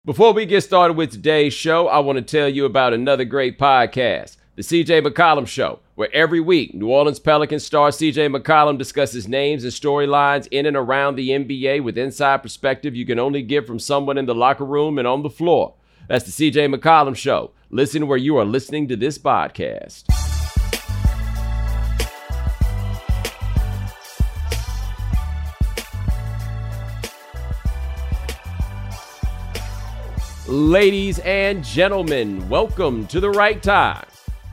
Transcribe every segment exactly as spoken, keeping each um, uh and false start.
Before we get started with today's show, I want to tell you about another great podcast, The C J McCollum Show, where every week New Orleans Pelicans star C J McCollum discusses names and storylines in and around the N B A with inside perspective you can only get from someone in the locker room and on the floor. That's The C J McCollum Show. Listen where you are listening to this podcast. Ladies and gentlemen, welcome to The Right Time.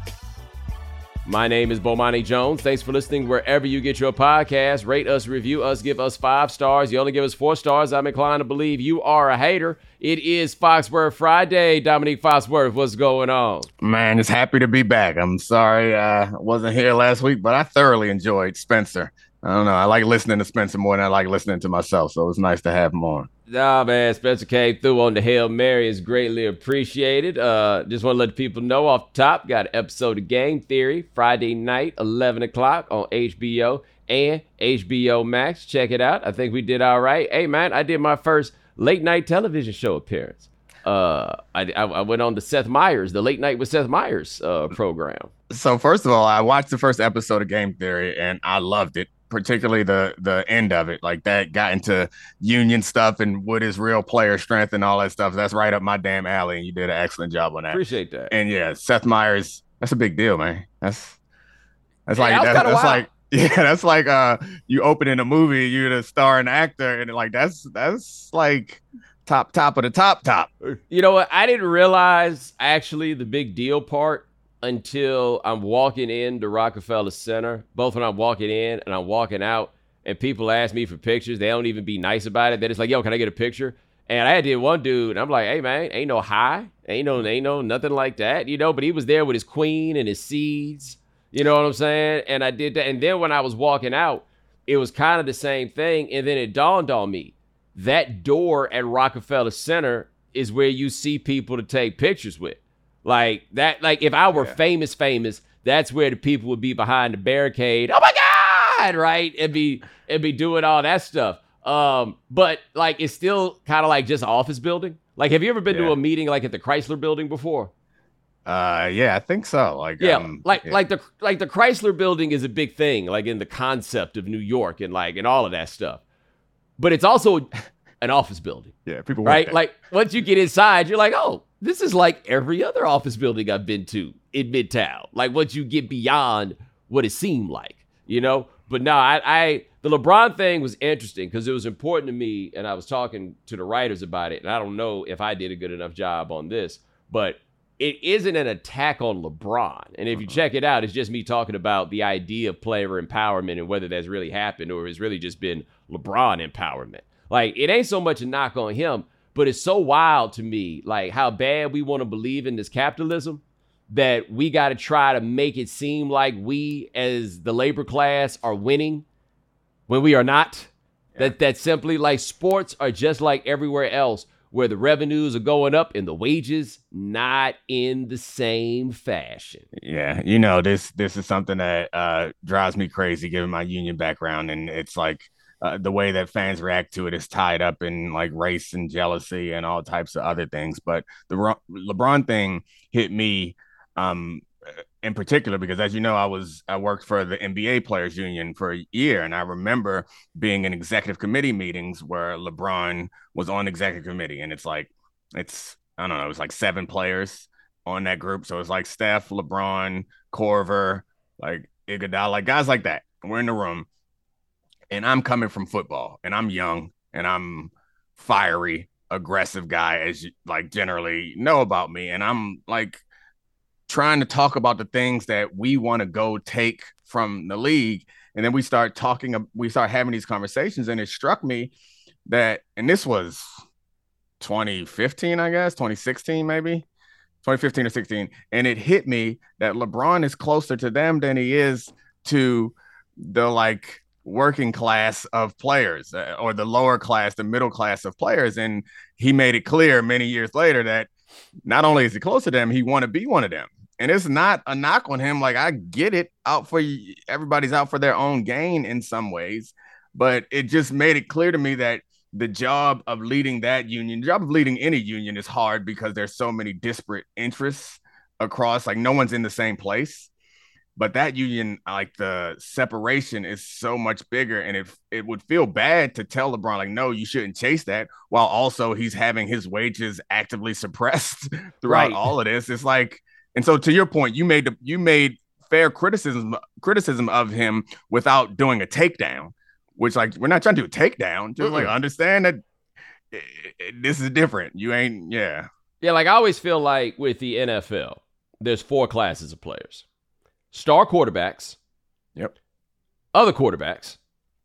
My name is Bomani Jones. Thanks for listening wherever you get your podcast. Rate us, review us, give us five stars. You only give us four stars, I'm inclined to believe you are a hater. It is Foxworth Friday. Dominique Foxworth, what's going on? Man, it's happy to be back. I'm sorry I wasn't here last week, but I thoroughly enjoyed Spencer. I don't know. I like listening to Spencer more than I like listening to myself, so it was nice to have him on. Nah, man, Spencer came through on the Hail Mary. Is greatly appreciated. Uh, just want to let people know off the top, got an episode of Game Theory Friday night, eleven o'clock on H B O and H B O Max. Check it out. I think we did all right. Hey, man, I did my first late night television show appearance. Uh, I, I went on to Seth Meyers, the Late Night with Seth Meyers uh, program. So first of all, I watched the first episode of Game Theory and I loved it. Particularly the the end of it, like that got into union stuff and what is real player strength and all that stuff. That's right up my damn alley, and you did an excellent job on that. Appreciate that. And yeah, Seth Meyers, that's a big deal, man. That's that's like yeah, that's, that's wild. like yeah, that's like uh you open in a movie, you're the star and actor, and like that's that's like top top of the top top. You know what? I didn't realize actually the big deal part until I'm walking into Rockefeller Center, both when I'm walking in and I'm walking out, and people ask me for pictures. They don't even be nice about it. They're just like, yo, can I get a picture? And I did one dude, and I'm like, hey, man, ain't no high. Ain't no, ain't no nothing like that, you know? But he was there with his queen and his seeds, you know what I'm saying? And I did that. And then when I was walking out, it was kind of the same thing. And then it dawned on me, that door at Rockefeller Center is where you see people to take pictures with. Like that, like if I were yeah. famous, famous, that's where the people would be behind the barricade. Oh my God, right? It'd be it'd be doing all that stuff. Um, but like it's still kind of like just an office building. Like, have you ever been yeah. to a meeting like at the Chrysler Building before? Uh, yeah, I think so. Like, yeah, um, like yeah. like the like the Chrysler Building is a big thing, like in the concept of New York and like and all of that stuff. But it's also an office building. Yeah, people right. There. Like once you get inside, you're like, oh. This is like every other office building I've been to in Midtown. Like once you get beyond what it seemed like, you know? But no, I, I the LeBron thing was interesting because it was important to me, and I was talking to the writers about it, and I don't know if I did a good enough job on this, but it isn't an attack on LeBron. And if you uh-huh. check it out, it's just me talking about the idea of player empowerment and whether that's really happened or it's really just been LeBron empowerment. Like, it ain't so much a knock on him, but it's so wild to me, like how bad we want to believe in this capitalism that we got to try to make it seem like we as the labor class are winning when we are not. Yeah. That that simply like sports are just like everywhere else where the revenues are going up and the wages not in the same fashion. Yeah, you know, this this is something that uh, drives me crazy given my union background, and it's like, Uh, the way that fans react to it is tied up in like race and jealousy and all types of other things. But the Re- LeBron thing hit me um, in particular because, as you know, I was I worked for the N B A Players Union for a year, and I remember being in executive committee meetings where LeBron was on the executive committee, and it's like it's I don't know, it was like seven players on that group, so it's like Steph, LeBron, Korver, like Iguodala, like guys like that. We're in the room. And I'm coming from football, and I'm young, and I'm fiery, aggressive guy, as you like generally know about me. And I'm like trying to talk about the things that we want to go take from the league. And then we start talking, we start having these conversations, and it struck me that, and this was twenty fifteen, I guess, twenty sixteen, maybe twenty fifteen or sixteen. And it hit me that LeBron is closer to them than he is to the like working class of players uh, or the lower class, the middle class of players. And he made it clear many years later that not only is he close to them, he want to be one of them. And it's not a knock on him. Like, I get it, out for everybody's out for their own gain in some ways, but it just made it clear to me that the job of leading that union, the job of leading any union is hard because there's so many disparate interests across, like no one's in the same place. But that union, like the separation is so much bigger, and it it would feel bad to tell LeBron like, no, you shouldn't chase that, while also he's having his wages actively suppressed throughout Right. all of this. It's like, and so to your point, you made the, you made fair criticism criticism of him without doing a takedown, which like we're not trying to do a takedown, just Mm-mm. like understand that it, it, this is different. You ain't, yeah, yeah. Like I always feel like with the N F L, there's four classes of players. Star quarterbacks. Yep. Other quarterbacks.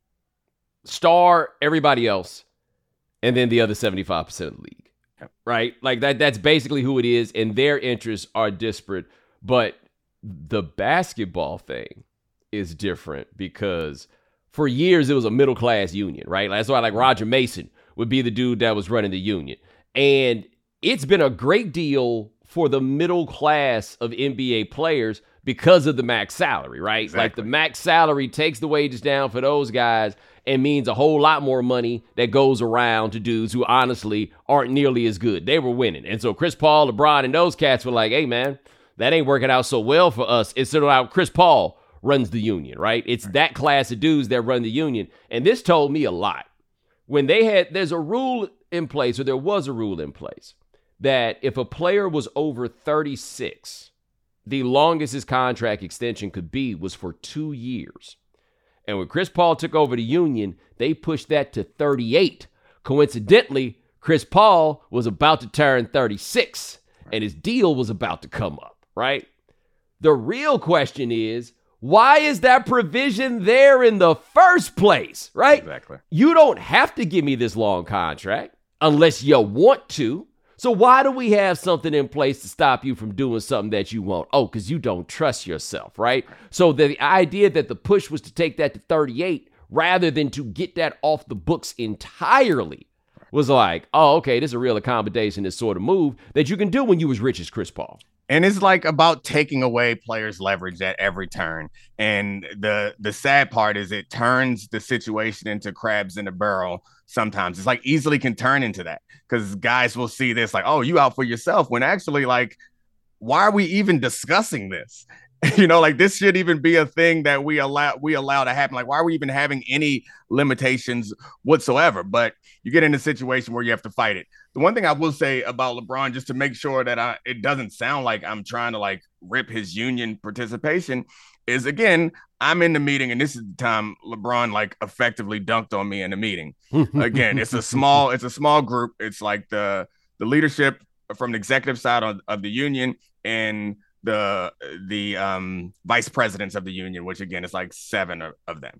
Star everybody else. And then the other seventy-five percent of the league. Yep. Right? Like that that's basically who it is, and their interests are disparate. But the basketball thing is different because for years it was a middle class union, right? That's why like Roger Mason would be the dude that was running the union. And it's been a great deal for the middle class of N B A players because of the max salary, right? Exactly. Like the max salary takes the wages down for those guys and means a whole lot more money that goes around to dudes who honestly aren't nearly as good. They were winning. And so Chris Paul, LeBron, and those cats were like, hey, man, that ain't working out so well for us. It's sort of how Chris Paul runs the union, right? It's that class of dudes that run the union. And this told me a lot. When they had, there's a rule in place, or there was a rule in place, that if a player was over thirty-six, the longest his contract extension could be was for two years. And when Chris Paul took over the union, they pushed that to thirty-eight. Coincidentally, Chris Paul was about to turn thirty-six, and his deal was about to come up, right? The real question is, why is that provision there in the first place, right? Exactly. You don't have to give me this long contract unless you want to. So why do we have something in place to stop you from doing something that you want? Oh, because you don't trust yourself, right? So the idea that the push was to take that to thirty-eight rather than to get that off the books entirely was like, oh, okay, this is a real accommodation, this sort of move that you can do when you as rich as Chris Paul. And it's like about taking away players' leverage at every turn. And the the sad part is it turns the situation into crabs in a barrel sometimes. It's like easily can turn into that because guys will see this like, oh, you out for yourself, when actually like, why are we even discussing this? You know, like this should even be a thing that we allow we allow to happen. Like, why are we even having any limitations whatsoever? But you get in a situation where you have to fight it. The one thing I will say about LeBron, just to make sure that I, it doesn't sound like I'm trying to like rip his union participation, is again, I'm in the meeting, and this is the time LeBron like effectively dunked on me in the meeting. Again, it's a small, it's a small group. It's like the the leadership from the executive side of, of the union and the the um, vice presidents of the union, which again is like seven of, of them.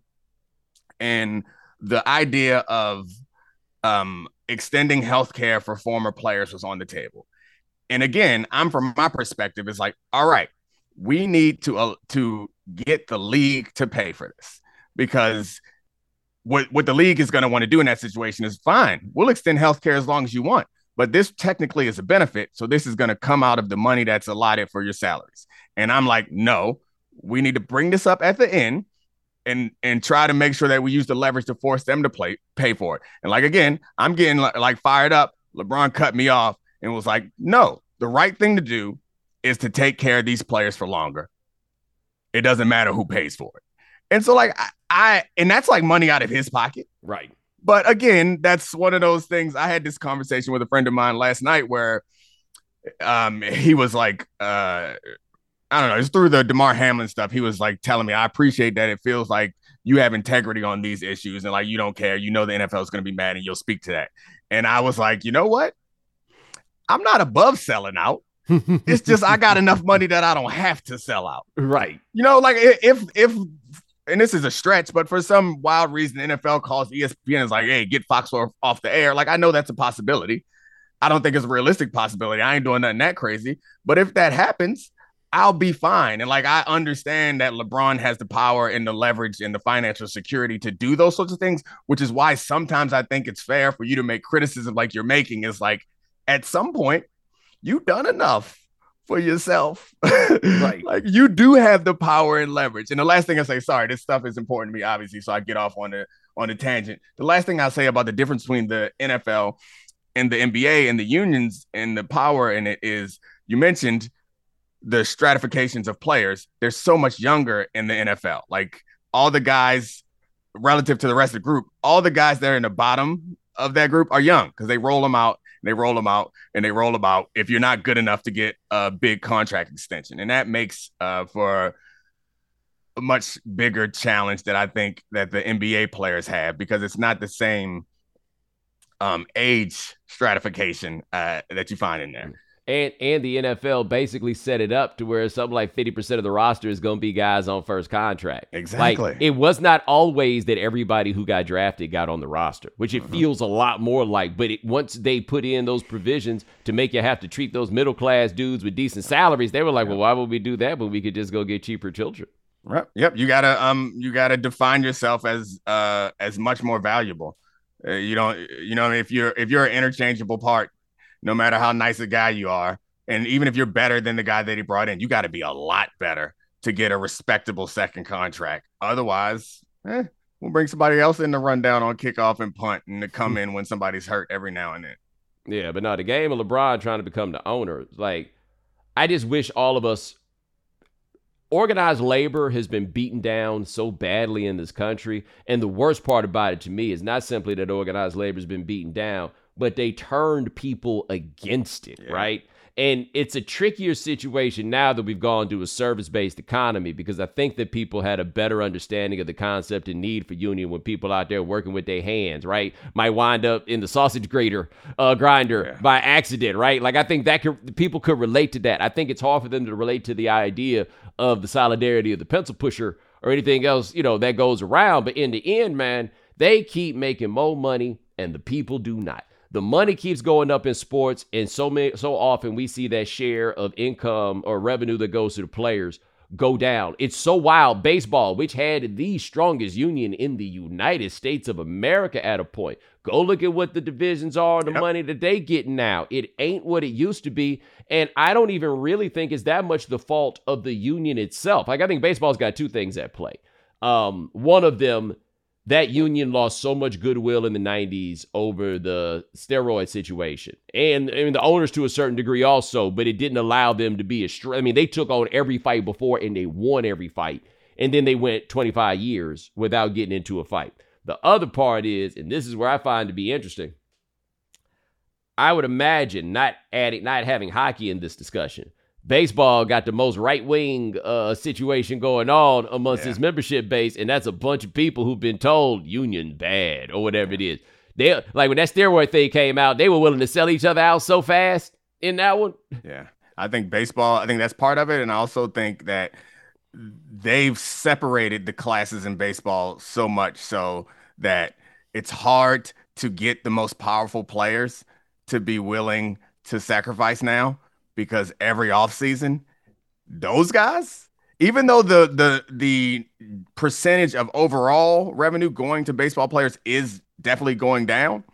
And the idea of um, extending healthcare for former players was on the table. And again, I'm from my perspective, it's like, all right, we need to uh, to get the league to pay for this, because what what the league is going to want to do in that situation is fine. We'll extend healthcare as long as you want. But this technically is a benefit. So this is going to come out of the money that's allotted for your salaries. And I'm like, no, we need to bring this up at the end and and try to make sure that we use the leverage to force them to play, pay for it. And like, again, I'm getting like fired up. LeBron cut me off and was like, no, the right thing to do is to take care of these players for longer. It doesn't matter who pays for it. And so like I, I and that's like money out of his pocket. Right. But again, that's one of those things. I had this conversation with a friend of mine last night where um, he was like, uh, I don't know, it's through the DeMar Hamlin stuff. He was like telling me, I appreciate that it feels like you have integrity on these issues and like you don't care. You know the N F L is going to be mad and you'll speak to that. And I was like, you know what? I'm not above selling out. It's just I got enough money that I don't have to sell out. Right. You know, like if if and this is a stretch, but for some wild reason, the N F L calls E S P N is like, hey, get Fox off the air. Like, I know that's a possibility. I don't think it's a realistic possibility. I ain't doing nothing that crazy. But if that happens, I'll be fine. And like, I understand that LeBron has the power and the leverage and the financial security to do those sorts of things, which is why sometimes I think it's fair for you to make criticism like you're making is like, at some point, you've done enough for yourself. Right. Like you do have the power and leverage. And the last thing I say, sorry, this stuff is important to me, obviously, so I get off on the on the tangent. The last thing I'll say about the difference between the N F L and the N B A and the unions and the power in it is you mentioned the stratifications of players. They're so much younger in the N F L. Like all the guys relative to the rest of the group, all the guys that are in the bottom of that group are young because they roll them out and they roll them out and they roll them out if you're not good enough to get a big contract extension. And that makes uh, for a much bigger challenge that I think that the N B A players have because it's not the same um, age stratification uh, that you find in there. And and the N F L basically set it up to where something like fifty percent of the roster is going to be guys on first contract. Exactly. Like, it was not always that everybody who got drafted got on the roster, which it mm-hmm. feels a lot more like. But it, once they put in those provisions to make you have to treat those middle-class dudes with decent salaries, they were like, well, why would we do that when we could just go get cheaper children? Right. Yep. You gotta um you gotta define yourself as uh as much more valuable. Uh, you don't you know if you're if you're an interchangeable part, no matter how nice a guy you are, and even if you're better than the guy that he brought in, you got to be a lot better to get a respectable second contract. Otherwise, eh, we'll bring somebody else in to run down on kickoff and punt and to come in when somebody's hurt every now and then. Yeah, but no, the game of LeBron trying to become the owner, like, I just wish all of us, organized labor has been beaten down so badly in this country. And the worst part about it to me is not simply that organized labor has been beaten down, but they turned people against it, yeah. right? And it's a trickier situation now that we've gone to a service-based economy because I think that people had a better understanding of the concept and need for union when people out there working with their hands, right? Might wind up in the sausage grater, uh, grinder yeah. by accident, right? Like, I think that could, people could relate to that. I think it's hard for them to relate to the idea of the solidarity of the pencil pusher or anything else, you know, that goes around. But in the end, man, they keep making more money and the people do not. The money keeps going up in sports, and so many, so often we see that share of income or revenue that goes to the players go down. It's so wild. Baseball, which had the strongest union in the United States of America at a point. Go look at what the divisions are and the yep. money that they get now. It ain't what it used to be, and I don't even really think it's that much the fault of the union itself. Like, I think baseball's got two things at play. Um, one of them, that union lost so much goodwill in the nineties over the steroid situation. And I mean, the owners to a certain degree also, but it didn't allow them to be a str- I mean, they took on every fight before and they won every fight. And then they went twenty-five years without getting into a fight. The other part is, and this is where I find to be interesting, I would imagine not adding, not having hockey in this discussion. Baseball got the most right-wing uh, situation going on amongst yeah. its membership base, and that's a bunch of people who've been told union bad or whatever yeah. it is. They like when that steroid thing came out, they were willing to sell each other out so fast in that one. Yeah, I think baseball, I think that's part of it, and I also think that they've separated the classes in baseball so much so that it's hard to get the most powerful players to be willing to sacrifice now. Because every offseason, those guys, even though the the the percentage of overall revenue going to baseball players is definitely going down,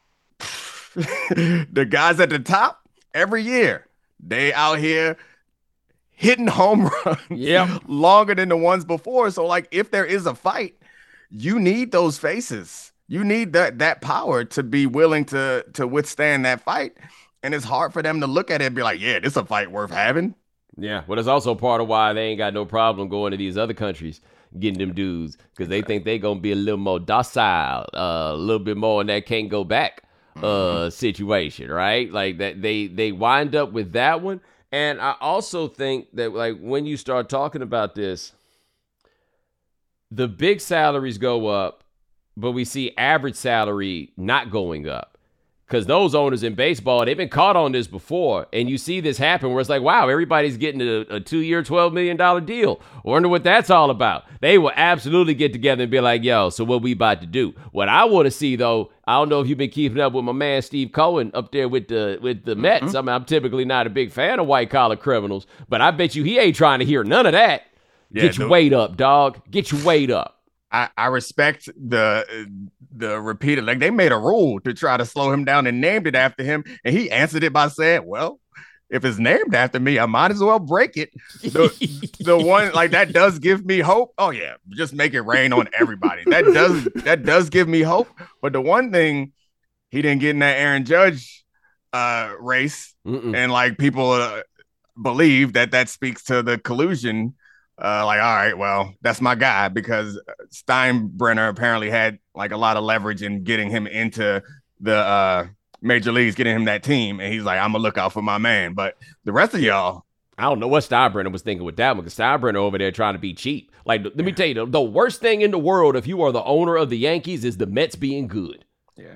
the guys at the top, every year, they out here hitting home runs yep. longer than the ones before. So, like, if there is a fight, you need those faces. You need that that power to be willing to to withstand that fight. And it's hard for them to look at it and be like, yeah, this is a fight worth having. Yeah, well, it's also part of why they ain't got no problem going to these other countries, getting them dudes, because they think they going to be a little more docile, uh, a little bit more in that can't go back uh, mm-hmm. situation, right? Like that they, they wind up with that one. And I also think that, like, when you start talking about this, the big salaries go up, but we see average salary not going up. Because those owners in baseball, they've been caught on this before. And you see this happen where it's like, wow, everybody's getting a, a two-year, twelve million dollars deal. Wonder what that's all about. They will absolutely get together and be like, yo, so what we about to do? What I want to see, though, I don't know if you've been keeping up with my man Steve Cohen up there with the with the Mets. Mm-hmm. I mean, I'm typically not a big fan of white-collar criminals, but I bet you he ain't trying to hear none of that. Yeah, Get your the- weight up, dog. Get your weight up. I, I respect the the repeated, like they made a rule to try to slow him down and named it after him. And he answered it by saying, well, if it's named after me, I might as well break it. The, the one like that does give me hope. Oh yeah, just make it rain on everybody. That does that does give me hope. But the one thing he didn't get in that Aaron Judge uh, race, Mm-mm. and like people uh, believe that that speaks to the collusion. Uh, like, all right, well, that's my guy, because Steinbrenner apparently had like a lot of leverage in getting him into the uh, major leagues, getting him that team. And he's like, I'm gonna look out for my man. But the rest of y'all, I don't know what Steinbrenner was thinking with that one, because Steinbrenner over there trying to be cheap. Like, let me tell you, the, the worst thing in the world, if you are the owner of the Yankees, is the Mets being good. Yeah.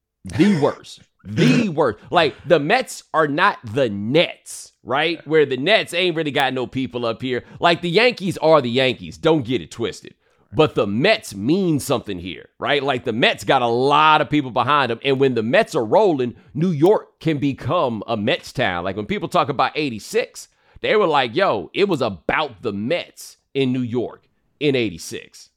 The worst. The worst. Like, the Mets are not the Nets, right? Where the Nets ain't really got no people up here. Like, the Yankees are the Yankees. Don't get it twisted. But the Mets mean something here, right? Like, the Mets got a lot of people behind them. And when the Mets are rolling, New York can become a Mets town. Like, when people talk about eighty-six, they were like, yo, it was about the Mets in New York in eighty-six.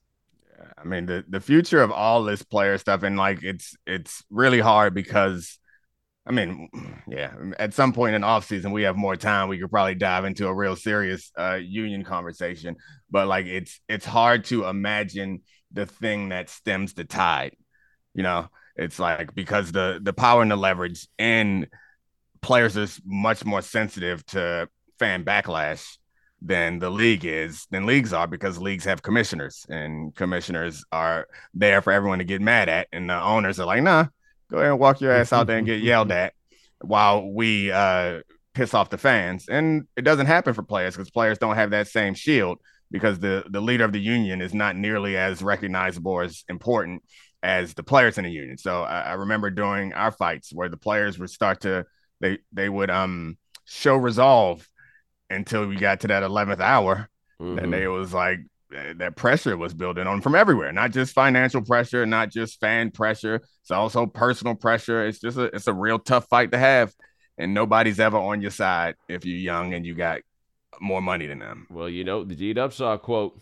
I mean, the, the future of all this player stuff, and like it's it's really hard because, I mean, yeah, at some point in the offseason, we have more time. We could probably dive into a real serious uh, union conversation. But like it's it's hard to imagine the thing that stems the tide. You know, it's like because the the power and the leverage, and players are much more sensitive to fan backlash than the league is, than leagues are, because leagues have commissioners, and commissioners are there for everyone to get mad at. And the owners are like, nah, go ahead and walk your ass out there and get yelled at while we uh, piss off the fans. And it doesn't happen for players, because players don't have that same shield, because the, the leader of the union is not nearly as recognizable or as important as the players in the union. So I, I remember during our fights where the players would start to, they, they would um show resolve until we got to that eleventh hour. Mm-hmm. And it was like that pressure was building on from everywhere, not just financial pressure, not just fan pressure. It's also personal pressure. It's just a, it's a real tough fight to have. And nobody's ever on your side if you're young and you got more money than them. Well, you know, the Gene Upshaw quote,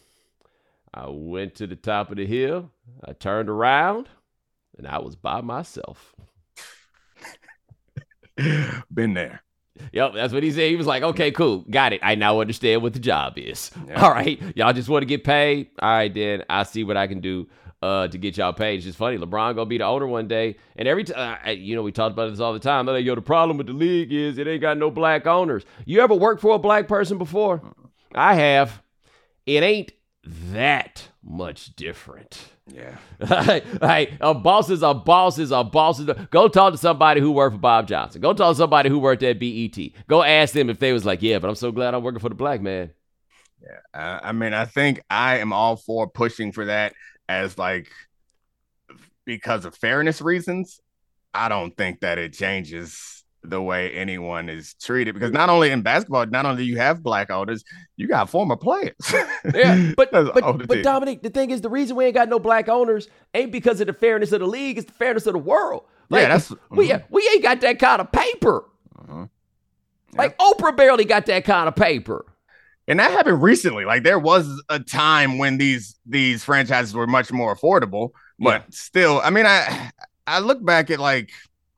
I went to the top of the hill, I turned around, and I was by myself. Been there. Yep, that's what he said. He was like, okay, cool. Got it. I now understand what the job is. Yeah. All right. Y'all just want to get paid? All right, then. I'll see what I can do uh, to get y'all paid. It's just funny. LeBron going to be the owner one day. And every time, uh, you know, we talked about this all the time. They're like, yo, the problem with the league is it ain't got no black owners. You ever worked for a black person before? I have. It ain't that much different. Yeah. Hey, a boss is a boss is a boss. Is a, go talk to somebody who worked for Bob Johnson. Go talk to somebody who worked at B E T. Go ask them if they was like, yeah, but I'm so glad I'm working for the black man. Yeah. Uh, I mean, I think I am all for pushing for that as like, because of fairness reasons. I don't think that it changes the way anyone is treated, because not only in basketball, not only do you have black owners, you got former players. Yeah, but but, but Dominic, the thing is, the reason we ain't got no black owners ain't because of the fairness of the league, it's the fairness of the world. Like, yeah, that's we mm-hmm. we ain't got that kind of paper. Mm-hmm. Yep. Like Oprah barely got that kind of paper. And that happened recently. Like there was a time when these these franchises were much more affordable, but yeah. still, I mean, I I look back at like.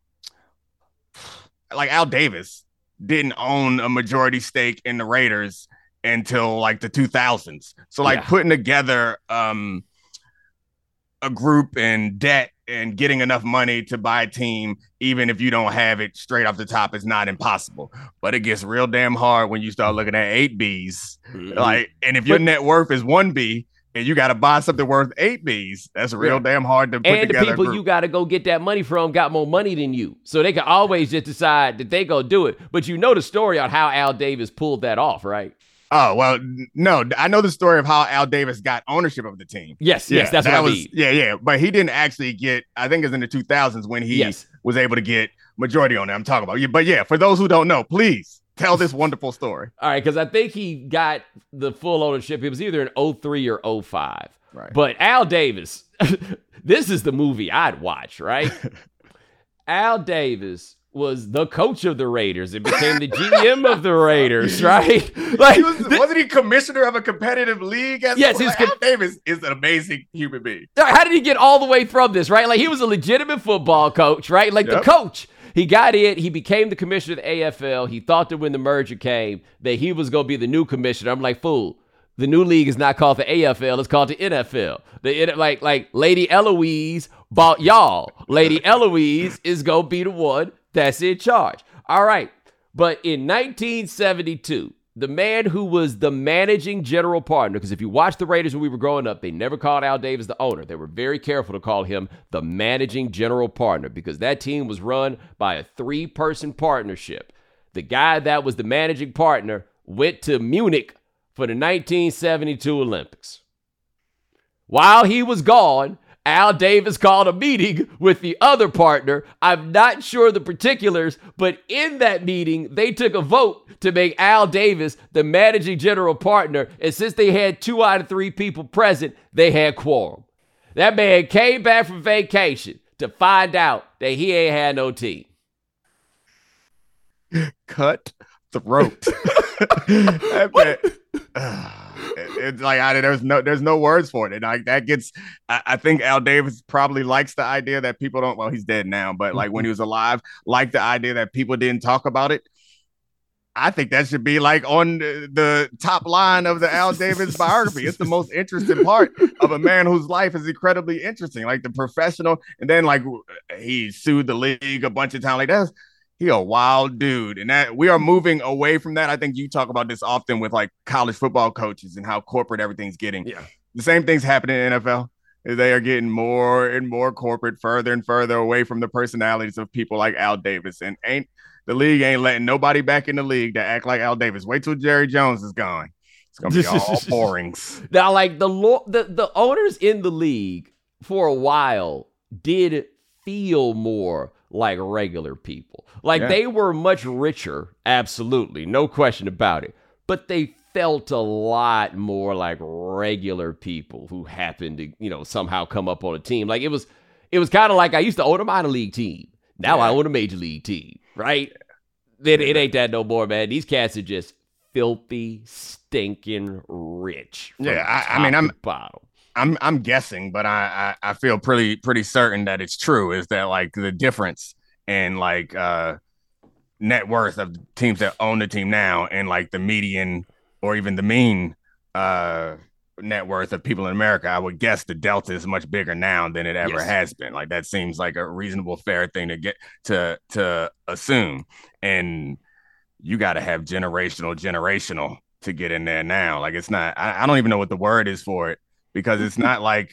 Like Al Davis didn't own a majority stake in the Raiders until like the two thousands. So like yeah. putting together um, a group and debt and getting enough money to buy a team, even if you don't have it straight off the top, is not impossible. But it gets real damn hard when you start looking at eight Bs. Mm-hmm. Like, and if your but, net worth is one B, and you got to buy something worth eight Bs, that's real yeah. damn hard to put and together. And the people you got to go get that money from got more money than you. So they can always just decide that they go do it. But you know the story on how Al Davis pulled that off, right? Oh, well, no. I know the story of how Al Davis got ownership of the team. Yes, yeah, yes, that's that what was, I mean. Yeah, yeah. But he didn't actually get, I think it was in the two thousands when he yes. was able to get majority on it. I'm talking about. But yeah, for those who don't know, please tell this wonderful story. All right, because I think he got the full ownership. It was either in oh three or oh five. Right. But Al Davis, this is the movie I'd watch, right? Al Davis was the coach of the Raiders and became the G M of the Raiders, right? Like, he was, th- wasn't he commissioner of a competitive league? As yes, his like, com- Al Davis is an amazing human being. How did he get all the way from this, right? Like, he was a legitimate football coach, right? Like, yep. the coach he got in. He became the commissioner of the A F L. He thought that when the merger came, that he was going to be the new commissioner. I'm like, fool. The new league is not called the A F L. It's called the N F L. The like like Lady Eloise bought y'all. Lady Eloise is going to be the one that's in charge. All right. But in nineteen seventy-two, the man who was the managing general partner, because if you watch the Raiders when we were growing up, they never called Al Davis the owner. They were very careful to call him the managing general partner because that team was run by a three-person partnership. The guy that was the managing partner went to Munich for the nineteen seventy-two Olympics. While he was gone, Al Davis called a meeting with the other partner. I'm not sure the particulars, but in that meeting, they took a vote to make Al Davis the managing general partner. And since they had two out of three people present, they had quorum. That man came back from vacation to find out that he ain't had no team. Cut throat. That man, uh, it, it's like I, there's no there's no words for it. And like that gets, I, I think Al Davis probably likes the idea that people don't. Well, he's dead now, but like when he was alive, liked the idea that people didn't talk about it. I think that should be like on the, the top line of the Al Davis biography. It's the most interesting part of a man whose life is incredibly interesting, like the professional. And then like he sued the league a bunch of times. Like that's. He a wild dude. And that we are moving away from that. I think you talk about this often with like college football coaches and how corporate everything's getting. Yeah. The same thing's happening in the N F L. They are getting more and more corporate, further and further away from the personalities of people like Al Davis. And ain't the league ain't letting nobody back in the league to act like Al Davis. Wait till Jerry Jones is gone. It's gonna be all pourings. Now, like the, lo- the the owners in the league for a while did feel more like regular people. Like yeah. They were much richer, absolutely, no question about it. But they felt a lot more like regular people who happened to, you know, somehow come up on a team. Like it was, it was kind of like I used to own a minor league team. Now yeah. I own a major league team, right? It, it ain't that no more, man. These cats are just filthy, stinking rich. Yeah, I, I mean, I'm bottom. I'm I'm guessing, but I, I I feel pretty pretty certain that it's true. Is that like the difference in like uh, net worth of teams that own the team now and like the median or even the mean uh, net worth of people in America? I would guess the delta is much bigger now than it ever yes. has been. Like that seems like a reasonable, fair thing to get to to assume. And you got to have generational, generational to get in there now. Like it's not. I, I don't even know what the word is for it. Because it's not like,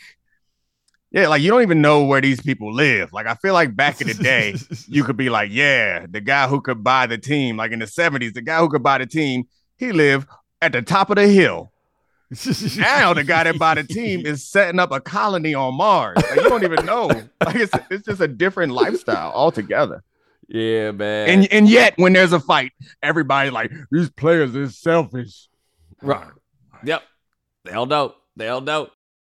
yeah, like you don't even know where these people live. Like I feel like back in the day, you could be like, yeah, the guy who could buy the team, like in the seventies, the guy who could buy the team, he lived at the top of the hill. Now the guy that bought the team is setting up a colony on Mars. Like you don't even know. Like it's it's just a different lifestyle altogether. Yeah, man. And and yet when there's a fight, everybody like these players are selfish. Right. Yep. They'll know. They'll know.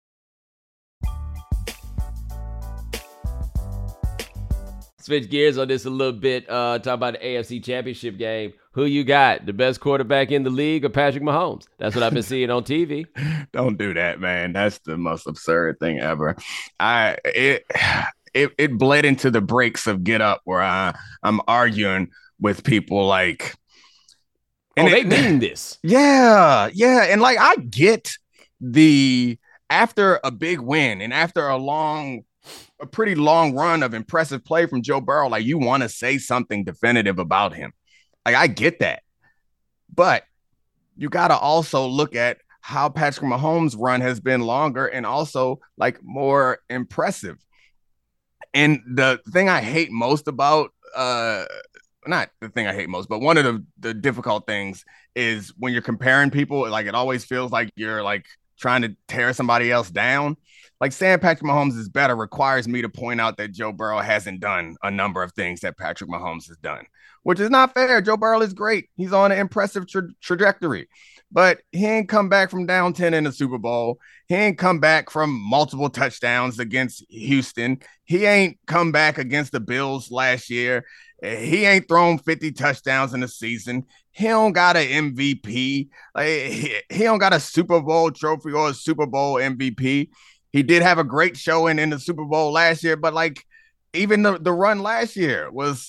Switch gears on this a little bit. Uh, talk about the A F C Championship game. Who you got? The best quarterback in the league or Patrick Mahomes? That's what I've been seeing on T V. Don't do that, man. That's the most absurd thing ever. I it it it bled into the breaks of Get Up where I I'm arguing with people like. And oh, they it, mean this. Yeah, yeah, and like I get. The after a big win and after a long, a pretty long run of impressive play from Joe Burrow, like you want to say something definitive about him. Like I get that, but you got to also look at how Patrick Mahomes' run has been longer and also like more impressive. And the thing I hate most about, uh, not the thing I hate most, but one of the, the difficult things is when you're comparing people, like it always feels like you're like trying to tear somebody else down. Like saying Patrick Mahomes is better requires me to point out that Joe Burrow hasn't done a number of things that Patrick Mahomes has done, which is not fair. Joe Burrow is great. He's on an impressive tra- trajectory, but he ain't come back from down ten in the Super Bowl. He ain't come back from multiple touchdowns against Houston. He ain't come back against the Bills last year. He ain't thrown fifty touchdowns in a season. He don't got an M V P. Like, he, he don't got a Super Bowl trophy or a Super Bowl M V P. He did have a great showing in the Super Bowl last year, but like even the, the run last year was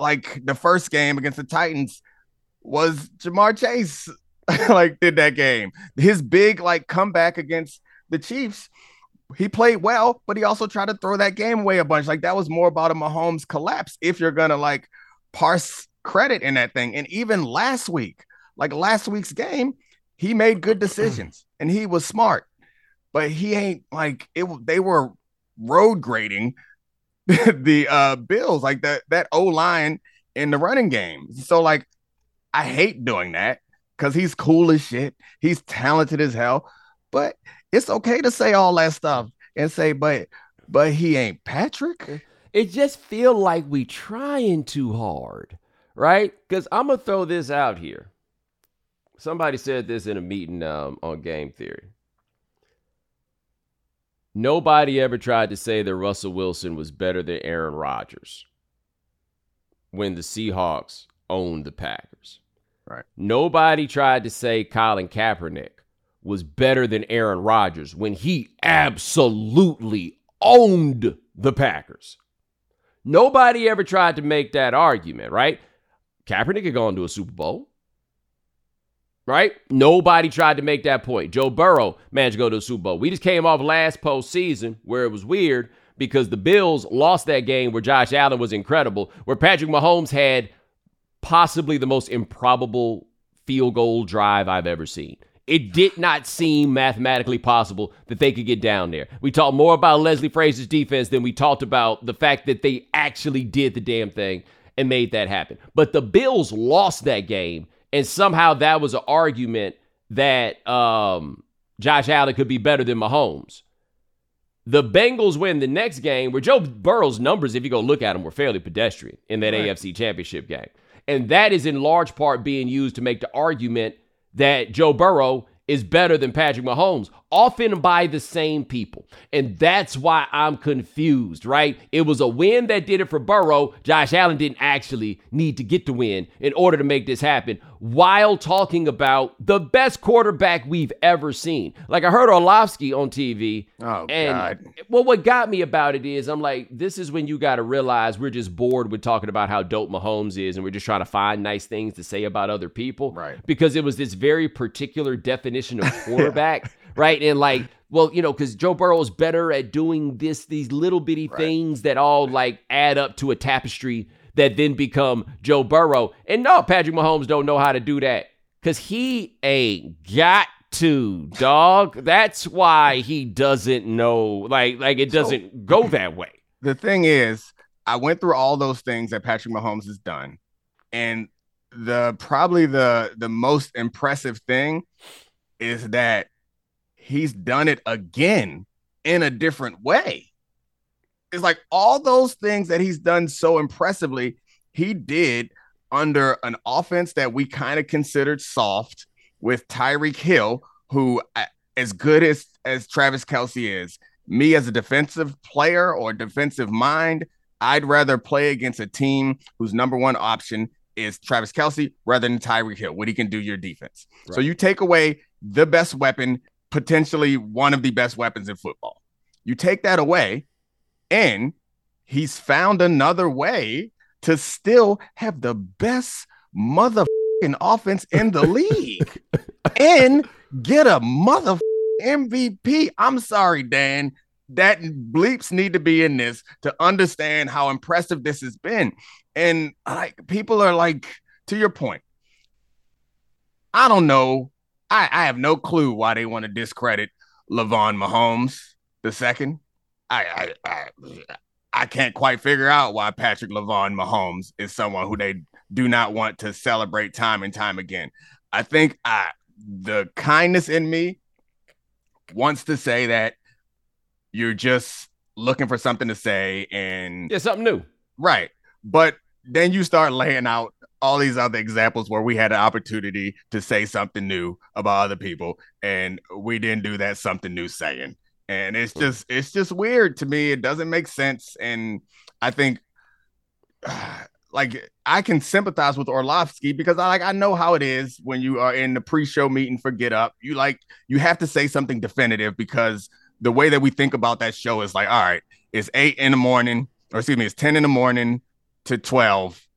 like the first game against the Titans was Jamar Chase like did that game. His big like comeback against the Chiefs, he played well, but he also tried to throw that game away a bunch. Like that was more about a Mahomes collapse if you're gonna like parse credit in that thing. And even last week, like last week's game, he made good decisions and he was smart, but he ain't like it. They were road grading the uh Bills, like that that O-line in the running game. So like I hate doing that because he's cool as shit. He's talented as hell, but it's okay to say all that stuff and say, but but he ain't Patrick. It just feel like we trying too hard, right? Because I'm gonna throw this out here. Somebody said this in a meeting um, on Game Theory. Nobody ever tried to say that Russell Wilson was better than Aaron Rodgers when the Seahawks owned the Packers. Right. Nobody tried to say Colin Kaepernick was better than Aaron Rodgers when he absolutely owned the Packers. Nobody ever tried to make that argument, right? Kaepernick had gone to a Super Bowl. Right? Nobody tried to make that point. Joe Burrow managed to go to a Super Bowl. We just came off last postseason where it was weird because the Bills lost that game where Josh Allen was incredible, where Patrick Mahomes had possibly the most improbable field goal drive I've ever seen. It did not seem mathematically possible that they could get down there. We talked more about Leslie Frazier's defense than we talked about the fact that they actually did the damn thing and made that happen. But the Bills lost that game. And somehow that was an argument that um, Josh Allen could be better than Mahomes. The Bengals win the next game where Joe Burrow's numbers, if you go look at them, were fairly pedestrian in that right. A F C Championship game. And that is in large part being used to make the argument that Joe Burrow is better than Patrick Mahomes, often by the same people. And that's why I'm confused, right? It was a win that did it for Burrow. Josh Allen didn't actually need to get the win in order to make this happen while talking about the best quarterback we've ever seen. Like I heard Orlovsky on T V. Oh, and, God. Well, what got me about it is I'm like, this is when you got to realize we're just bored with talking about how dope Mahomes is and we're just trying to find nice things to say about other people. Right. Because it was this very particular definition of quarterback. Right. And like, well, you know, because Joe Burrow is better at doing this, these little bitty right. things that all like add up to a tapestry that then become Joe Burrow. And no, Patrick Mahomes don't know how to do that because he ain't got to, dog. That's why he doesn't know, like, like it doesn't so, go that way. The thing is, I went through all those things that Patrick Mahomes has done. And the probably the the most impressive thing is that he's done it again in a different way. It's like all those things that he's done so impressively, he did under an offense that we kind of considered soft with Tyreek Hill, who, as good as, as Travis Kelce is, me as a defensive player or defensive mind, I'd rather play against a team whose number one option is Travis Kelce rather than Tyreek Hill, what he can do your defense. Right. So you take away the best weapon, potentially one of the best weapons in football. You take that away, and he's found another way to still have the best motherfucking offense in the league and get a motherfucking M V P. I'm sorry, Dan. That bleeps need to be in this to understand how impressive this has been. And like people are like, to your point, I don't know. I, I have no clue why they want to discredit LeVon Mahomes the second. I, I I I can't quite figure out why Patrick LeVon Mahomes is someone who they do not want to celebrate time and time again. I think I, the kindness in me wants to say that you're just looking for something to say and yeah, something new, right? But then you start laying out all these other examples where we had an opportunity to say something new about other people, and we didn't do that something new saying. And it's just, it's just weird to me. It doesn't make sense. And I think, uh, like, I can sympathize with Orlovsky because I like, I know how it is when you are in the pre-show meeting for Get Up. You like, you have to say something definitive because the way that we think about that show is like, all right, it's eight in the morning, or excuse me, it's ten in the morning to twelve.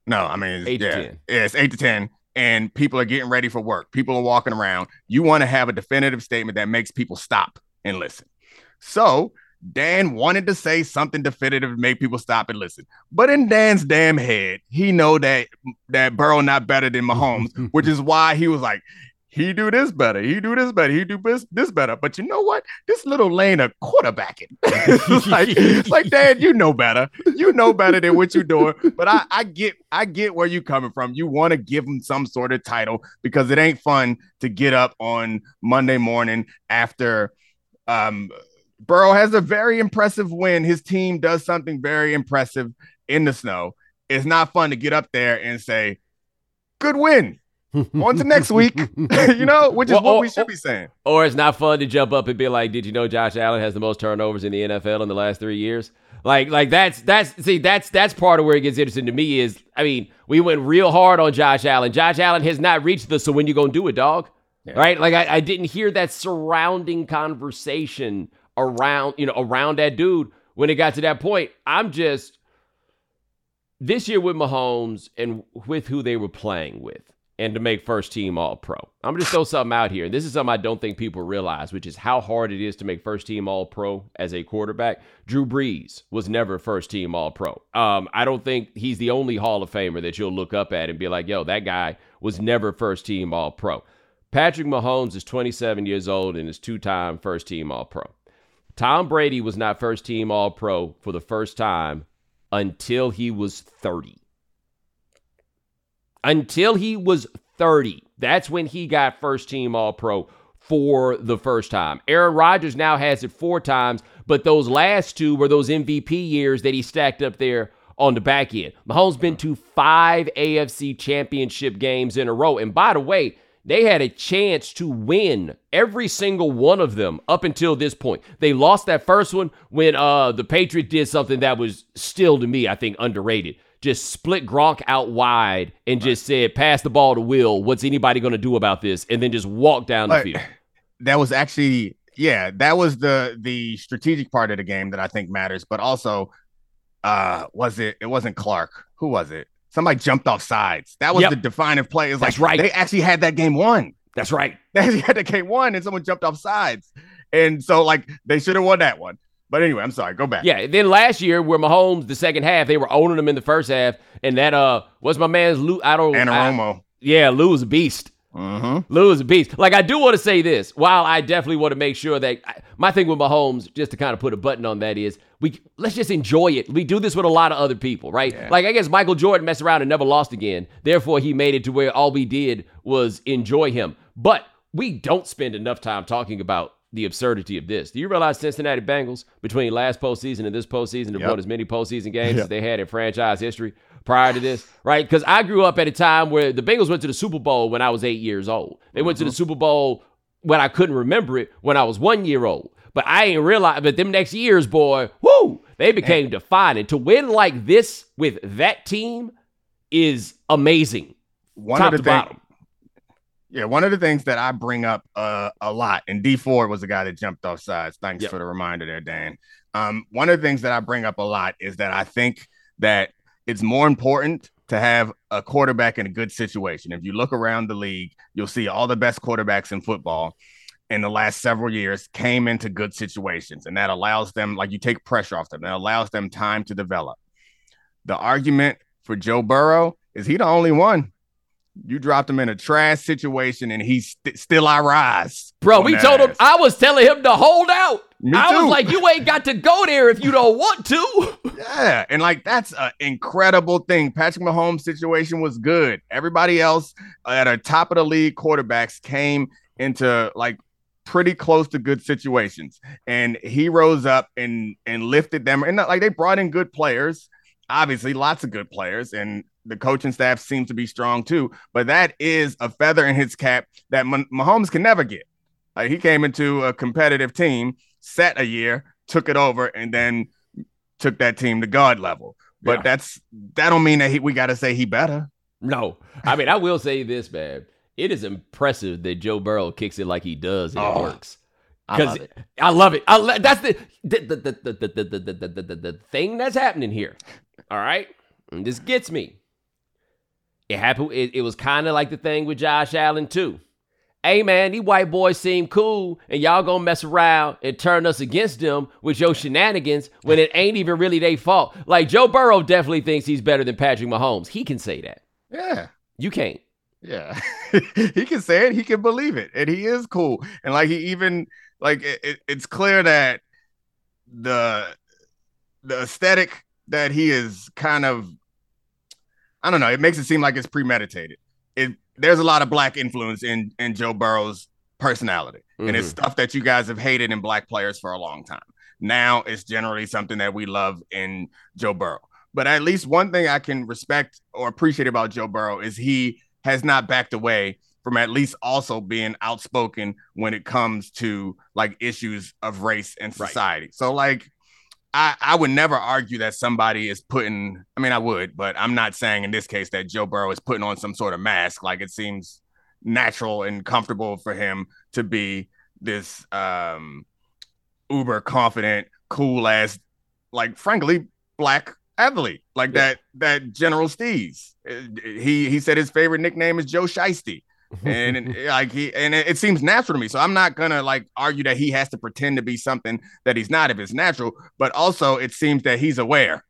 No, I mean, it's, eight yeah, to ten. yeah, it's eight to ten, and people are getting ready for work. People are walking around. You want to have a definitive statement that makes people stop and listen. So Dan wanted to say something definitive to make people stop and listen. But in Dan's damn head, he know that that Burrow not better than Mahomes, which is why he was like, he do this better. He do this better. He do this, this better. But you know what? This little lane of quarterbacking. like, like, Dad, you know better. You know better than what you're doing. But I, I get I get where you're coming from. You want to give him some sort of title because it ain't fun to get up on Monday morning after um, Burrow has a very impressive win. His team does something very impressive in the snow. It's not fun to get up there and say, good win. On to next week, you know, which is well, what or, we should be saying. Or it's not fun to jump up and be like, did you know Josh Allen has the most turnovers in the N F L in the last three years? Like, like that's, that's, see, that's, that's part of where it gets interesting to me is, I mean, we went real hard on Josh Allen. Josh Allen has not reached the, so when you going to do it, dog? Yeah. Right? Like, I, I didn't hear that surrounding conversation around, you know, around that dude when it got to that point. I'm just, this year with Mahomes and with who they were playing with, and to make first team all pro. I'm going to throw something out here. And this is something I don't think people realize, which is how hard it is to make first team all pro as a quarterback. Drew Brees was never first team all pro. Um, I don't think he's the only Hall of Famer that you'll look up at and be like, yo, that guy was never first team all pro. Patrick Mahomes is twenty-seven years old and is two-time first team all pro. Tom Brady was not first team all pro for the first time until he was thirty. Until he was thirty. That's when he got first team All-Pro for the first time. Aaron Rodgers now has it four times, but those last two were those M V P years that he stacked up there on the back end. Mahomes been to five A F C championship games in a row. And by the way, they had a chance to win every single one of them up until this point. They lost that first one when uh, the Patriots did something that was still, to me, I think, underrated. Just split Gronk out wide and just right. said, pass the ball to Will. What's anybody going to do about this? And then just walk down the but field. That was actually, yeah, that was the the strategic part of the game that I think matters. But also, uh, was it, it wasn't Clark. Who was it? Somebody jumped off sides. That was yep. the defining play. It's That's like, right. They actually had that game won. That's right. They actually had that game won and someone jumped off sides. And so, like, they should have won that one. But anyway, I'm sorry. Go back. Yeah. Then last year, where Mahomes, the second half, they were owning him in the first half, and that uh, what's my man's Lou? I don't. Anaromo. I, yeah, Lou was a beast. Mm-hmm. Lou is a beast. Like, I do want to say this. While I definitely want to make sure that I, my thing with Mahomes, just to kind of put a button on that, is we let's just enjoy it. We do this with a lot of other people, right? Yeah. Like, I guess Michael Jordan messed around and never lost again. Therefore, he made it to where all we did was enjoy him. But we don't spend enough time talking about the absurdity of this. Do you realize Cincinnati Bengals, between last postseason and this postseason, have yep. won as many postseason games yep. as they had in franchise history prior to this, right? Because I grew up at a time where the Bengals went to the Super Bowl when I was eight years old. They mm-hmm. went to the Super Bowl when I couldn't remember it when I was one year old. But I ain't realized, but them next years, boy, whoo, they became Man. defining. To win like this with that team is amazing. One top of the to bottom. Thing- Yeah, one of the things that I bring up uh, a lot, and D Ford was the guy that jumped off sides. Thanks yep. for the reminder there, Dan. Um, one of the things that I bring up a lot is that I think that it's more important to have a quarterback in a good situation. If you look around the league, you'll see all the best quarterbacks in football in the last several years came into good situations, and that allows them, like, you take pressure off them. That allows them time to develop. The argument for Joe Burrow is he the only one. You dropped him in a trash situation, and he's st- still I rise. Bro, we told ass. him, I was telling him to hold out. Me I too. was like, you ain't got to go there if you don't want to. Yeah, and like that's an incredible thing. Patrick Mahomes' situation was good. Everybody else at a top of the league quarterbacks came into like pretty close to good situations, and he rose up and and lifted them. And like they brought in good players, obviously lots of good players, and the coaching staff seems to be strong too, but that is a feather in his cap that Mah- Mahomes can never get. Like, he came into a competitive team, sat a year, took it over, and then took that team to God level. But yeah. that's that don't mean that he, we got to say he better. No, I mean, I will say this, man. It is impressive that Joe Burrow kicks it like he does, and oh, it works. Because I love it. I love it. I, that's the the the the the the the, the, the, the, the thing that's happening here. All right, and this gets me. It happened. It, it was kind of like the thing with Josh Allen too. Hey man, these white boys seem cool, and y'all gonna mess around and turn us against them with your shenanigans when it ain't even really their fault. Like Joe Burrow definitely thinks he's better than Patrick Mahomes. He can say that. Yeah. You can't. Yeah. He can say it. He can believe it. And he is cool. And like he even like it, it, it's clear that the the aesthetic that he is kind of, I don't know, it makes it seem like it's premeditated. It there's a lot of black influence in in Joe Burrow's personality. Mm-hmm. And it's stuff that you guys have hated in black players for a long time. Now it's generally something that we love in Joe Burrow. But at least one thing I can respect or appreciate about Joe Burrow is he has not backed away from at least also being outspoken when it comes to like issues of race and society. Right. So like, I, I would never argue that somebody is putting, I mean, I would, but I'm not saying in this case that Joe Burrow is putting on some sort of mask. Like it seems natural and comfortable for him to be this um, uber confident, cool ass, like frankly, black athlete, like yeah. that, that General Steez. He, he said his favorite nickname is Joe Shiesty. and like he and it, it seems natural to me, so I'm not gonna like argue that he has to pretend to be something that he's not if it's natural. But also, it seems that he's aware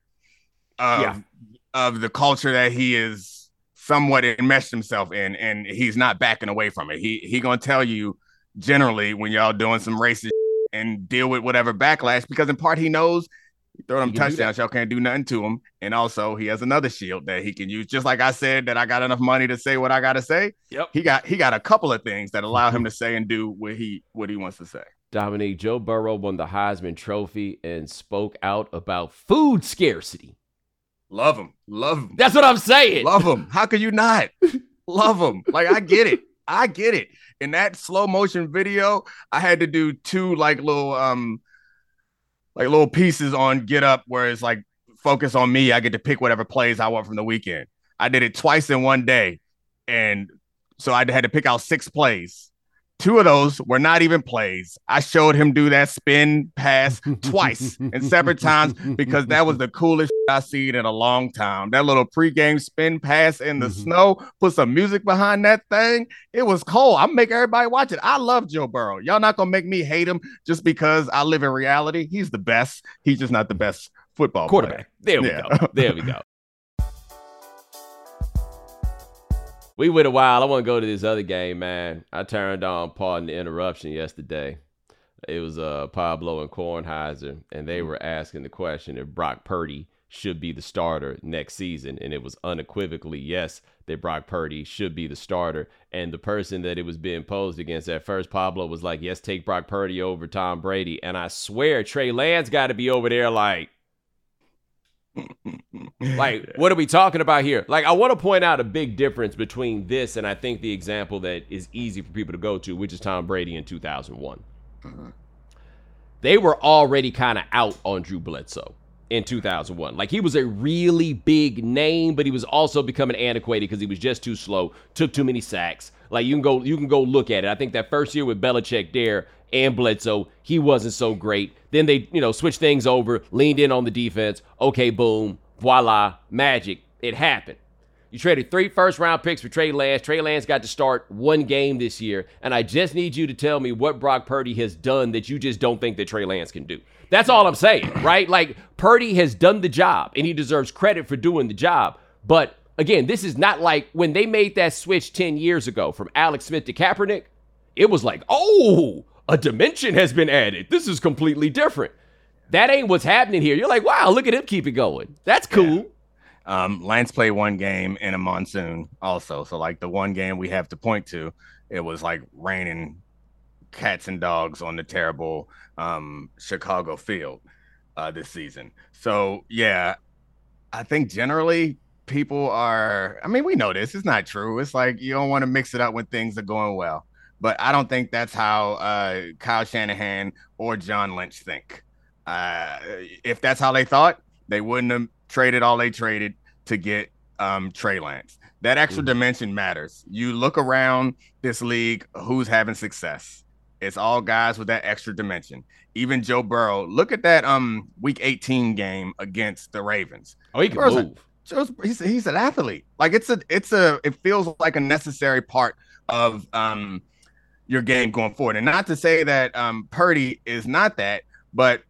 of yeah. of the culture that he is somewhat enmeshed himself in, and he's not backing away from it. He he gonna tell you generally when y'all doing some racist and deal with whatever backlash, because in part he knows. Throw them touchdowns, y'all can't do nothing to him. And also, he has another shield that he can use. Just like I said that I got enough money to say what I got to say. Yep. He got he got a couple of things that allow him to say and do what he what he wants to say. Dominique, Joe Burrow won the Heisman Trophy and spoke out about food scarcity. Love him. Love him. That's what I'm saying. Love him. How could you not? Love him. Like, I get it. I get it. In that slow motion video, I had to do two like little um like little pieces on Get Up where it's like focus on me. I get to pick whatever plays I want from the weekend. I did it twice in one day. And so I had to pick out six plays. Two of those were not even plays. I showed him do that spin pass twice and separate times because that was the coolest shit I've seen in a long time. That little pregame spin pass in the mm-hmm. snow, put some music behind that thing. It was cold. I'm making everybody watch it. I love Joe Burrow. Y'all not going to make me hate him just because I live in reality. He's the best. He's just not the best football quarterback. Player. There we yeah. go. There we go. We went a while. I want to go to this other game, man. I turned on Pardon the Interruption yesterday. It was uh, Pablo and Kornheiser, and they were asking the question if Brock Purdy should be the starter next season. And it was unequivocally yes, that Brock Purdy should be the starter. And the person that it was being posed against at first, Pablo, was like, yes, take Brock Purdy over Tom Brady. And I swear Trey Lance got to be over there like, like, what are we talking about here? Like, I want to point out a big difference between this and I think the example that is easy for people to go to, which is Tom Brady in two thousand one. Uh-huh. They were already kind of out on Drew Bledsoe in two thousand one. Like, he was a really big name, but he was also becoming antiquated because he was just too slow, took too many sacks. Like, you can go, you can go look at it. I think that first year with Belichick there and Bledsoe, he wasn't so great. Then they, you know, switched things over, leaned in on the defense. Okay, boom, voila, magic. It happened. You traded three first-round picks for Trey Lance. Trey Lance got to start one game this year, and I just need you to tell me what Brock Purdy has done that you just don't think that Trey Lance can do. That's all I'm saying, right? Like, Purdy has done the job, and he deserves credit for doing the job. But, again, this is not like when they made that switch ten years ago from Alex Smith to Kaepernick, it was like, oh, a dimension has been added. This is completely different. That ain't what's happening here. You're like, wow, look at him keep it going. That's cool. Yeah. Um, Lance played one game in a monsoon also. So, like, the one game we have to point to, it was, like, raining cats and dogs on the terrible um, Chicago field uh, this season. So, yeah, I think generally people are – I mean, we know this. It's not true. It's like you don't want to mix it up when things are going well. But I don't think that's how uh, Kyle Shanahan or John Lynch think. Uh, if that's how they thought, they wouldn't have traded all they traded to get um, Trey Lance. That extra mm-hmm. dimension matters. You look around this league, who's having success? It's all guys with that extra dimension. Even Joe Burrow. Look at that um week eighteen game against the Ravens. Oh, he can Burrow's move. Joe's he's he's an athlete. Like it's a it's a it feels like a necessary part of um your game going forward. And not to say that um Purdy is not that, but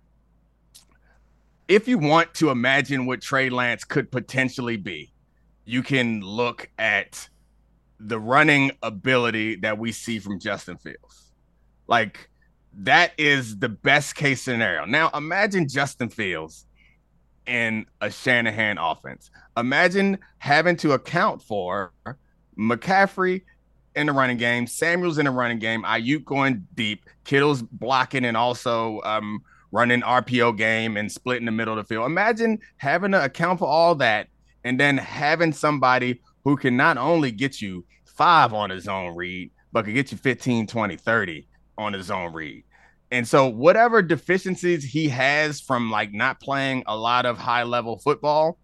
if you want to imagine what Trey Lance could potentially be, you can look at the running ability that we see from Justin Fields. Like that is the best case scenario. Now imagine Justin Fields in a Shanahan offense. Imagine having to account for McCaffrey in the running game, Samuel's in the running game, Ayuk going deep, Kittle's blocking and also um, running R P O game and splitting the middle of the field. Imagine having to account for all that and then having somebody who can not only get you five on his own read, but can get you fifteen, twenty, thirty on his own read. And so whatever deficiencies he has from like not playing a lot of high level football,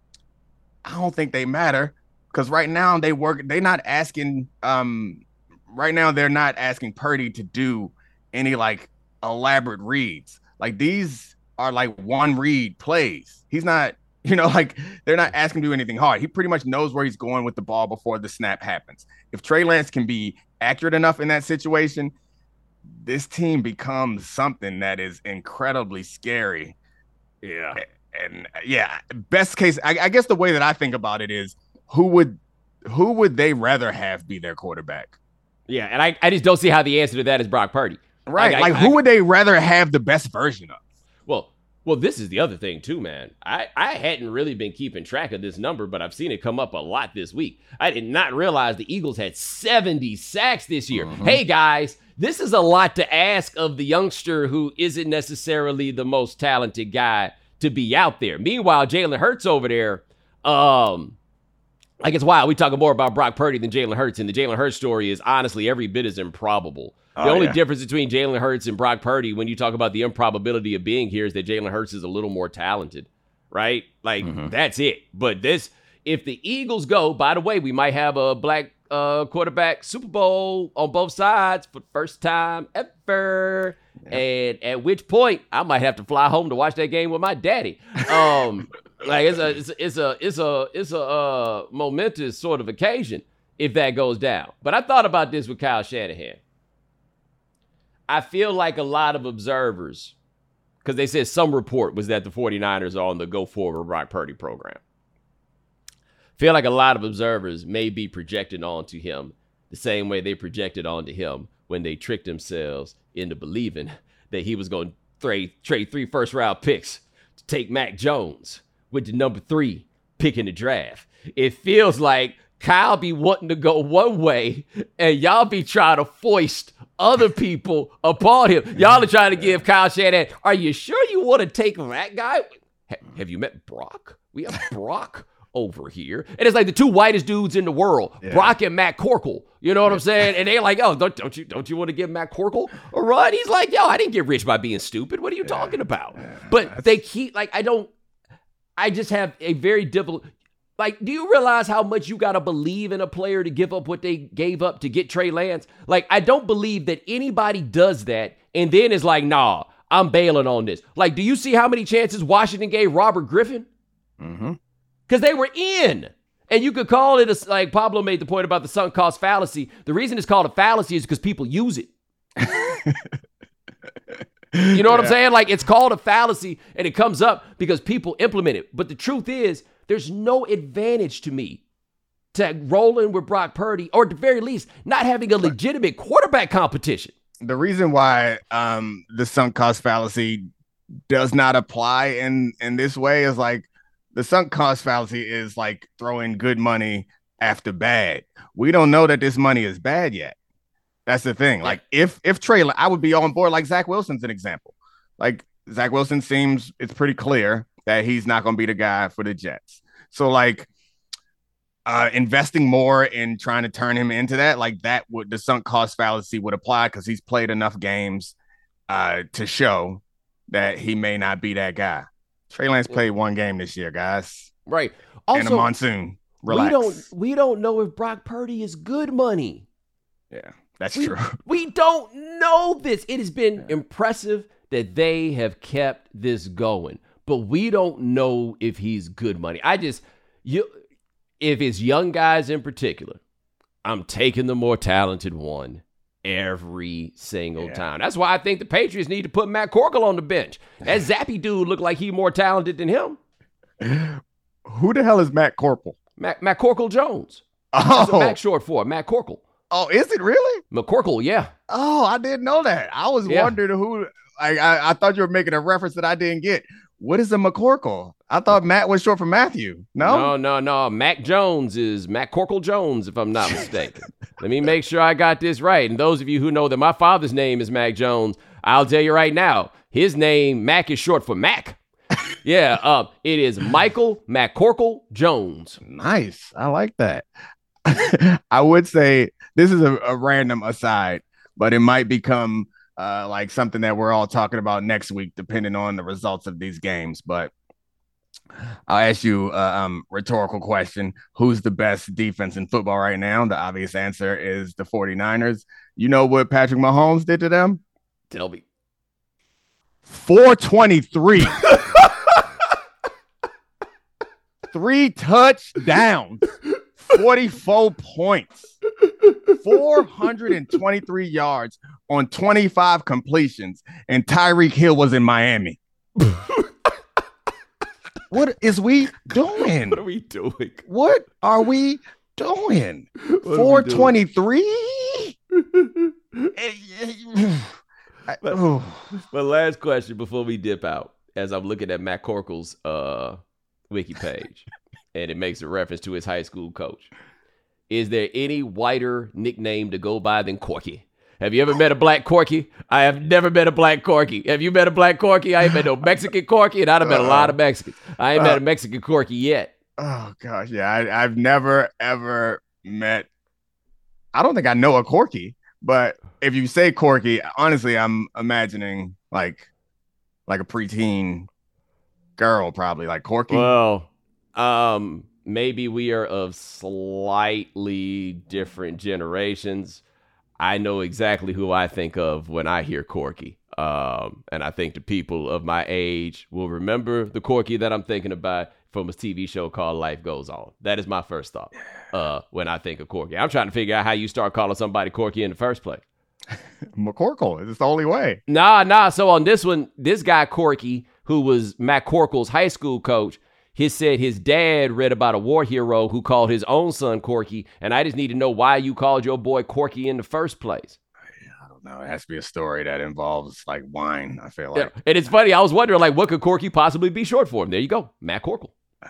I don't think they matter because right now they work. They're not asking. Um, right now they're not asking Purdy to do any like elaborate reads. Like these are like one read plays. He's not, you know, like they're not asking him to do anything hard. He pretty much knows where he's going with the ball before the snap happens. If Trey Lance can be accurate enough in that situation, this team becomes something that is incredibly scary. Yeah. And yeah, best case, I, I guess the way that I think about it is who would who would they rather have be their quarterback? Yeah, and I, I just don't see how the answer to that is Brock Purdy. Right. Like, like I, who I, would they rather have the best version of? Well, well, this is the other thing too, man. I, I hadn't really been keeping track of this number, but I've seen it come up a lot this week. I did not realize the Eagles had seventy sacks this year. Mm-hmm. Hey, guys, this is a lot to ask of the youngster who isn't necessarily the most talented guy to be out there. Meanwhile, Jalen Hurts over there, um, like it's wild. We talking more about Brock Purdy than Jalen Hurts, and the Jalen Hurts story is honestly every bit as improbable. The oh, only yeah. difference between Jalen Hurts and Brock Purdy when you talk about the improbability of being here is that Jalen Hurts is a little more talented, right? Like, mm-hmm. that's it. But this, if the Eagles go, by the way, we might have a black uh, quarterback Super Bowl on both sides for the first time ever. Yeah. And at which point, I might have to fly home to watch that game with my daddy. Um, like, it's a, it's a, it's a, it's a, it's a uh, momentous sort of occasion if that goes down. But I thought about this with Kyle Shanahan. I feel like a lot of observers, because they said some report was that the 49ers are on the go forward Brock Purdy program. Feel like a lot of observers may be projecting onto him the same way they projected onto him when they tricked themselves into believing that he was going to trade, trade three first round picks to take Mac Jones with the number three pick in the draft. It feels like Kyle be wanting to go one way and y'all be trying to foist other people upon him. Y'all are trying to give Kyle Shanahan, are you sure you want to take that guy? Have you met Brock? We have Brock over here. And it's like the two whitest dudes in the world, yeah. Brock and Matt Corkle. You know what I'm saying? And they're like, oh, don't, don't you don't you want to give Matt Corkle a run? He's like, yo, I didn't get rich by being stupid. What are you yeah. talking about? Yeah. But That's... they keep, like, I don't, I just have a very difficult, like, do you realize how much you got to believe in a player to give up what they gave up to get Trey Lance? Like, I don't believe that anybody does that and then is like, nah, I'm bailing on this. Like, do you see how many chances Washington gave Robert Griffin? Mm-hmm. Because they were in. And you could call it, a, like Pablo made the point about the sunk cost fallacy. The reason it's called a fallacy is because people use it. You know what yeah. I'm saying? Like, it's called a fallacy and it comes up because people implement it. But the truth is, there's no advantage to me to rolling with Brock Purdy, or at the very least, not having a legitimate quarterback competition. The reason why um, the sunk cost fallacy does not apply in, in this way is like the sunk cost fallacy is like throwing good money after bad. We don't know that this money is bad yet. That's the thing. Like if if Trey, I would be on board like Zach Wilson's an example. Like Zach Wilson seems it's pretty clear that he's not going to be the guy for the Jets. So like uh, investing more in trying to turn him into that, like that would the sunk cost fallacy would apply because he's played enough games uh, to show that he may not be that guy. Trey Lance played one game this year, guys. Right. Also, and a monsoon. Relax. We don't we don't know if Brock Purdy is good money. Yeah, that's we, true. We don't know this. It has been yeah. impressive that they have kept this going, but we don't know if he's good money. I just, You, if it's young guys in particular, I'm taking the more talented one every single yeah. time. That's why I think the Patriots need to put Matt Corkle on the bench. That Zappy dude looked like he more talented than him. Who the hell is Matt Corkle? Matt, Matt Corkle Jones. Oh. That's what Matt short for. Matt Corkle. Oh, is it really? McCorkle, yeah. Oh, I didn't know that. I was yeah. wondering who. I, I I thought you were making a reference that I didn't get. What is a McCorkle? I thought Matt was short for Matthew. No, no, no, no. Mac Jones is Matt Corkle Jones, if I'm not mistaken. Let me make sure I got this right. And those of you who know that my father's name is Mac Jones, I'll tell you right now, his name, Mac, is short for Mac. Yeah, uh, it is Michael McCorkle Jones. Nice. I like that. I would say this is a, a random aside, but it might become uh, like something that we're all talking about next week, depending on the results of these games. But I'll ask you a um, rhetorical question. Who's the best defense in football right now? The obvious answer is the 49ers. You know what Patrick Mahomes did to them? Tell me. four twenty-three. Three touchdowns. forty-four points. four hundred twenty-three yards on twenty-five completions. And Tyreek Hill was in Miami. What is we doing? What are we doing? What are we doing? four twenty-three? my, my last question before we dip out, as I'm looking at Matt Corkle's uh, wiki page, and it makes a reference to his high school coach. Is there any whiter nickname to go by than Corky? Have you ever met a black Corky? I have never met a black Corky. Have you met a black Corky? I ain't met no Mexican Corky, and I've met a lot of Mexicans. I ain't uh, met a Mexican Corky yet. Oh, gosh. Yeah, I, I've never, ever met. I don't think I know a Corky, but if you say Corky, honestly, I'm imagining like like a preteen girl, probably like Corky. Well, um, maybe we are of slightly different generations. I know exactly who I think of when I hear Corky. Um, and I think the people of my age will remember the Corky that I'm thinking about from a T V show called Life Goes On. That is my first thought uh, when I think of Corky. I'm trying to figure out how you start calling somebody Corky in the first place. McCorkle. It's the only way. Nah, nah. So on this one, this guy Corky, who was Matt Corkle's high school coach, he said his dad read about a war hero who called his own son Corky, and I just need to know why you called your boy Corky in the first place. I don't know. It has to be a story that involves like wine, I feel like. Yeah. And it's funny. I was wondering, like, what could Corky possibly be short for? There you go. Matt Corkle. Oh,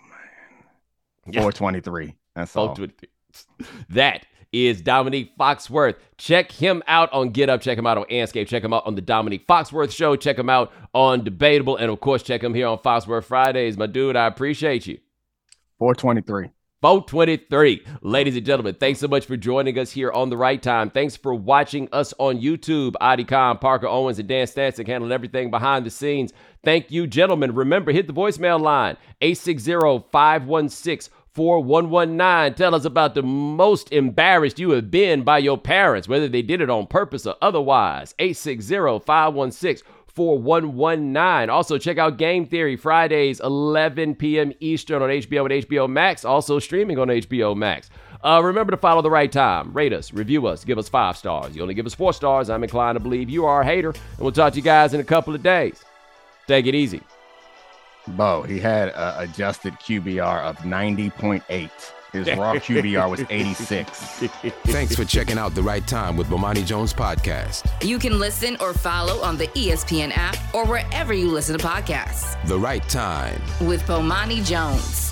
man. four twenty-three. That's all. That is Dominique Foxworth. Check him out on Get Up. Check him out on Anscape. Check him out on the Dominique Foxworth Show. Check him out on Debatable. And, of course, check him here on Foxworth Fridays. My dude, I appreciate you. four twenty-three. four twenty-three. Ladies and gentlemen, thanks so much for joining us here on The Right Time. Thanks for watching us on YouTube. Adi Khan, Parker Owens, and Dan Stancic handling everything behind the scenes. Thank you, gentlemen. Remember, hit the voicemail line, eight six zero, five one six, four one one nine. Tell us about the most embarrassed you have been by your parents, whether they did it on purpose or otherwise. eight six zero, five one six, four one one nine. Also, check out Game Theory Fridays, eleven p.m. Eastern on H B O and H B O Max. Also streaming on H B O Max. Uh, remember to follow The Right Time. Rate us, review us, give us five stars. You only give us four stars, I'm inclined to believe you are a hater. And we'll talk to you guys in a couple of days. Take it easy. Bo, he had an adjusted Q B R of ninety point eight. His raw Q B R was eighty-six. Thanks for checking out The Right Time with Bomani Jones Podcast. You can listen or follow on the E S P N app or wherever you listen to podcasts. The Right Time with Bomani Jones.